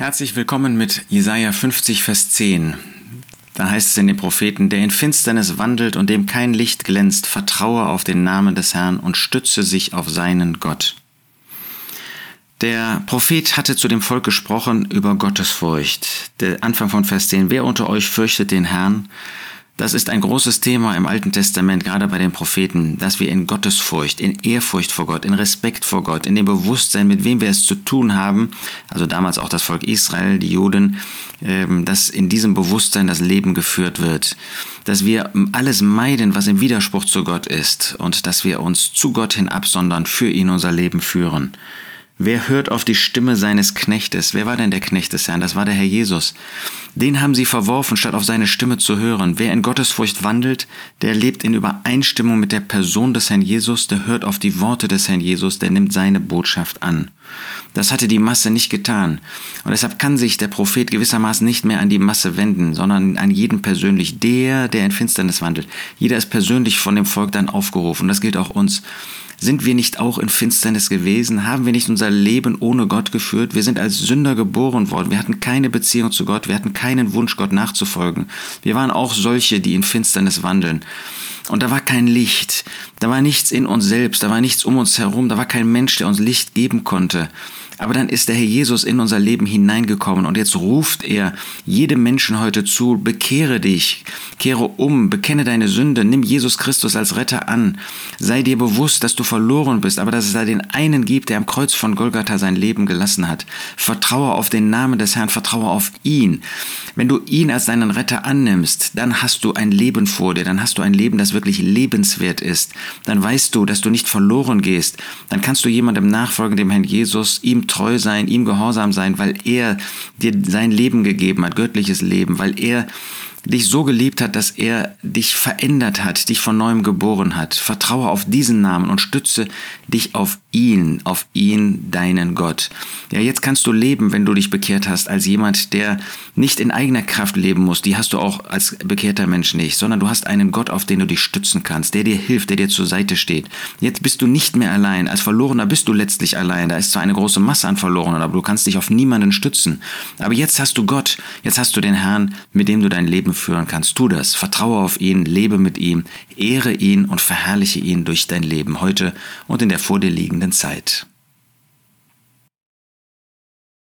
Herzlich willkommen mit Jesaja 50, Vers 10. Da heißt es in den Propheten: Der in Finsternis wandelt und dem kein Licht glänzt, vertraue auf den Namen des Herrn und stütze sich auf seinen Gott. Der Prophet hatte zu dem Volk gesprochen über Gottesfurcht. Der Anfang von Vers 10: Wer unter euch fürchtet den Herrn? Das ist ein großes Thema im Alten Testament, gerade bei den Propheten, dass wir in Gottesfurcht, in Ehrfurcht vor Gott, in Respekt vor Gott, in dem Bewusstsein, mit wem wir es zu tun haben, also damals auch das Volk Israel, die Juden, dass in diesem Bewusstsein das Leben geführt wird, dass wir alles meiden, was im Widerspruch zu Gott ist, und dass wir uns zu Gott hin absondern, für ihn unser Leben führen. Wer hört auf die Stimme seines Knechtes? Wer war denn der Knecht des Herrn? Das war der Herr Jesus. Den haben sie verworfen, statt auf seine Stimme zu hören. Wer in Gottesfurcht wandelt, der lebt in Übereinstimmung mit der Person des Herrn Jesus, der hört auf die Worte des Herrn Jesus, der nimmt seine Botschaft an. Das hatte die Masse nicht getan. Und deshalb kann sich der Prophet gewissermaßen nicht mehr an die Masse wenden, sondern an jeden persönlich, der in Finsternis wandelt. Jeder ist persönlich von dem Volk dann aufgerufen. Und das gilt auch uns. Sind wir nicht auch in Finsternis gewesen? Haben wir nicht unser Leben ohne Gott geführt? Wir sind als Sünder geboren worden. Wir hatten keine Beziehung zu Gott. Wir hatten keinen Wunsch, Gott nachzufolgen. Wir waren auch solche, die in Finsternis wandeln. Und da war kein Licht. Da war nichts in uns selbst. Da war nichts um uns herum. Da war kein Mensch, der uns Licht geben konnte. Aber dann ist der Herr Jesus in unser Leben hineingekommen und jetzt ruft er jedem Menschen heute zu: Bekehre dich, kehre um, bekenne deine Sünde, nimm Jesus Christus als Retter an. Sei dir bewusst, dass du verloren bist, aber dass es da den einen gibt, der am Kreuz von Golgatha sein Leben gelassen hat. Vertraue auf den Namen des Herrn, vertraue auf ihn. Wenn du ihn als deinen Retter annimmst, dann hast du ein Leben vor dir, dann hast du ein Leben, das wirklich lebenswert ist. Dann weißt du, dass du nicht verloren gehst. Dann kannst du jemandem nachfolgen, dem Herrn Jesus, ihm treu sein, ihm gehorsam sein, weil er dir sein Leben gegeben hat, göttliches Leben, weil er dich so geliebt hat, dass er dich verändert hat, dich von neuem geboren hat. Vertraue auf diesen Namen und stütze dich auf ihn, deinen Gott. Ja, jetzt kannst du leben, wenn du dich bekehrt hast, als jemand, der nicht in eigener Kraft leben muss. Die hast du auch als bekehrter Mensch nicht, sondern du hast einen Gott, auf den du dich stützen kannst, der dir hilft, der dir zur Seite steht. Jetzt bist du nicht mehr allein. Als Verlorener bist du letztlich allein. Da ist zwar eine große Masse an Verlorenen, aber du kannst dich auf niemanden stützen. Aber jetzt hast du Gott, jetzt hast du den Herrn, mit dem du dein Leben führen kannst. Tu das, vertraue auf ihn, lebe mit ihm, ehre ihn und verherrliche ihn durch dein Leben heute und in der vor dir liegenden Zeit.